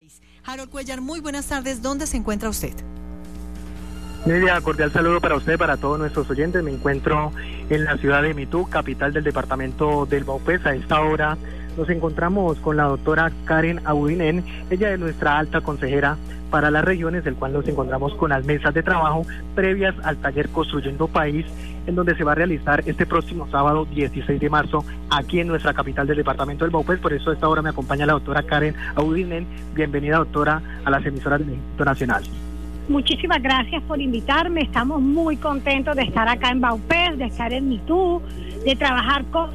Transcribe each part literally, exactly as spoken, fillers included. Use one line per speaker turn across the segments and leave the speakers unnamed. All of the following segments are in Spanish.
Harold Cuellar, muy buenas tardes. ¿Dónde se encuentra usted?
Nidia, cordial saludo para usted, para todos nuestros oyentes. Me encuentro en la ciudad de Mitú, capital del departamento del Vaupés. A esta hora nos encontramos con la doctora Karen Abudinen, ella es nuestra alta consejera para las regiones, del cual nos encontramos con las mesas de trabajo previas al taller Construyendo País, en donde se va a realizar este próximo sábado dieciséis de marzo aquí en nuestra capital del departamento del Vaupés. Por eso a esta hora me acompaña la doctora Karen Abudinen. Bienvenida, doctora, a las emisoras del Instituto Nacional.
Muchísimas gracias por invitarme. Estamos muy contentos de estar acá en Vaupés, de estar en Mitú, de trabajar con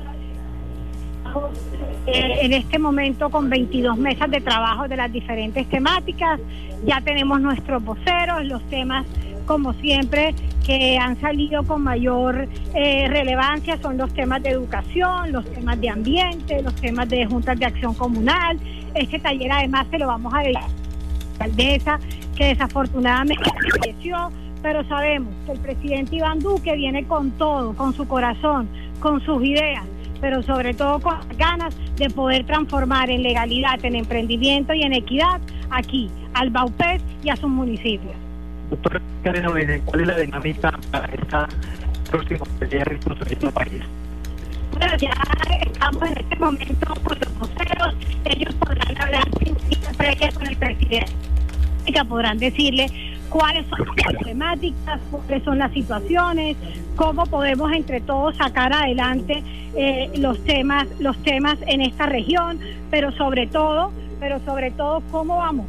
eh, en este momento con veintidós mesas de trabajo de las diferentes temáticas. Ya tenemos nuestros voceros, los temas, como siempre, que han salido con mayor eh, relevancia son los temas de educación, los temas de ambiente, los temas de juntas de acción comunal. Este taller además se lo vamos a dedicar a la alcaldesa, que desafortunadamente falleció, pero sabemos que el presidente Iván Duque viene con todo, con su corazón, con sus ideas, pero sobre todo con las ganas de poder transformar en legalidad, en emprendimiento y en equidad aquí, al Vaupés y a sus municipios.
Doctora Karen Abudinen, ¿cuál es la dinámica para esta próxima taller Construyendo País?
Bueno, ya estamos en este momento con los voceros, ellos podrán hablar sin previa con el presidente, que podrán decirle cuáles son las temáticas, cuáles son las situaciones, cómo podemos entre todos sacar adelante eh, los temas, los temas en esta región, pero sobre todo, pero sobre todo cómo vamos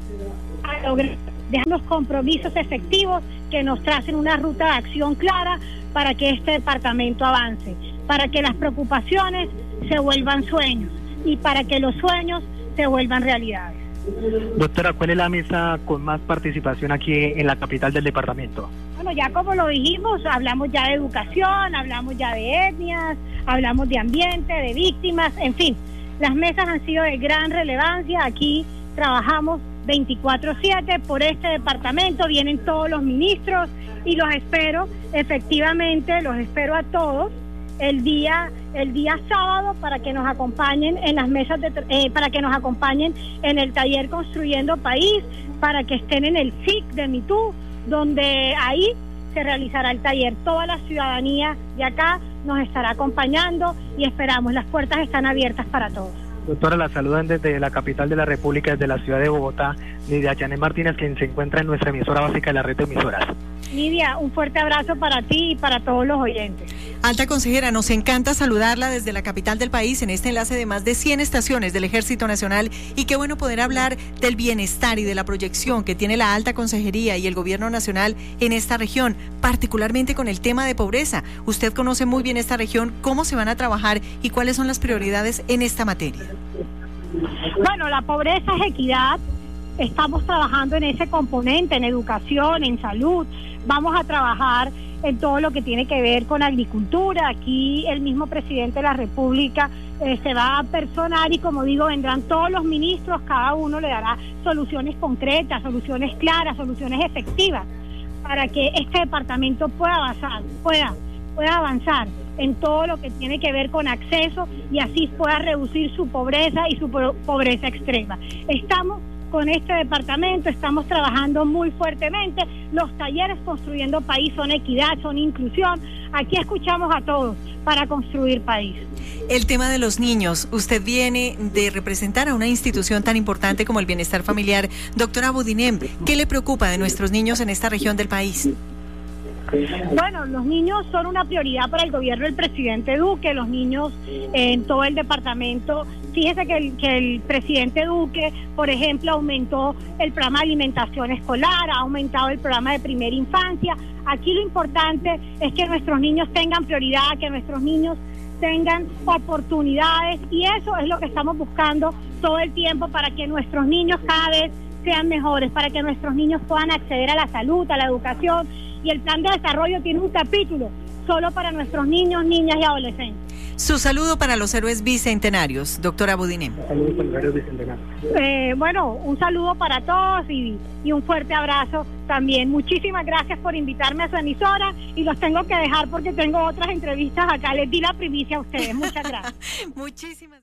a lograr dejar los compromisos efectivos que nos tracen una ruta de acción clara para que este departamento avance, para que las preocupaciones se vuelvan sueños y para que los sueños se vuelvan realidades.
Doctora, ¿cuál es la mesa con más participación aquí en la capital del departamento?
Bueno, ya como lo dijimos, hablamos ya de educación, hablamos ya de etnias, hablamos de ambiente, de víctimas, en fin, las mesas han sido de gran relevancia. Aquí trabajamos veinticuatro siete por este departamento, vienen todos los ministros y los espero, efectivamente, los espero a todos el día el día sábado para que nos acompañen en las mesas de eh, para que nos acompañen en el taller Construyendo País, para que estén en el S I C de Mitú, donde ahí se realizará el taller. Toda la ciudadanía de acá nos estará acompañando y esperamos, las puertas están abiertas para todos.
Doctora, la saludan desde la capital de la República, desde la ciudad de Bogotá, Nidia Janet Martínez, quien se encuentra en nuestra emisora básica de la red de emisoras.
Nidia, un fuerte abrazo para ti y para todos los oyentes.
Alta consejera, nos encanta saludarla desde la capital del país en este enlace de más de cien estaciones del Ejército Nacional, y qué bueno poder hablar del bienestar y de la proyección que tiene la alta consejería y el gobierno nacional en esta región, particularmente con el tema de pobreza. Usted conoce muy bien esta región, cómo se van a trabajar y cuáles son las prioridades en esta materia.
Bueno, la pobreza es equidad. Estamos trabajando en ese componente, en educación, en salud. Vamos a trabajar en todo lo que tiene que ver con agricultura. Aquí el mismo presidente de la República eh, se va a personar y, como digo, vendrán todos los ministros, cada uno le dará soluciones concretas, soluciones claras, soluciones efectivas para que este departamento pueda avanzar, pueda, pueda avanzar en todo lo que tiene que ver con acceso y así pueda reducir su pobreza y su pobreza extrema. Estamos con este departamento, estamos trabajando muy fuertemente. Los talleres Construyendo País son equidad, son inclusión. Aquí escuchamos a todos para construir país.
El tema de los niños, usted viene de representar a una institución tan importante como el Bienestar Familiar. Doctora Abudinen, ¿qué le preocupa de nuestros niños en esta región del país?
Bueno, los niños son una prioridad para el gobierno del presidente Duque, los niños en todo el departamento. Fíjese que el, que el presidente Duque, por ejemplo, aumentó el programa de alimentación escolar, ha aumentado el programa de primera infancia. Aquí lo importante es que nuestros niños tengan prioridad, que nuestros niños tengan oportunidades, y eso es lo que estamos buscando todo el tiempo para que nuestros niños cada vez sean mejores, para que nuestros niños puedan acceder a la salud, a la educación. Y el plan de desarrollo tiene un capítulo solo para nuestros niños, niñas y adolescentes.
Su saludo para los héroes bicentenarios, doctora Abudinen.
Saludos para los héroes bicentenarios.
Eh, bueno, un saludo para todos y, y un fuerte abrazo también. Muchísimas gracias por invitarme a su emisora, y los tengo que dejar porque tengo otras entrevistas acá. Les di la primicia a ustedes. Muchas gracias.
Muchísimas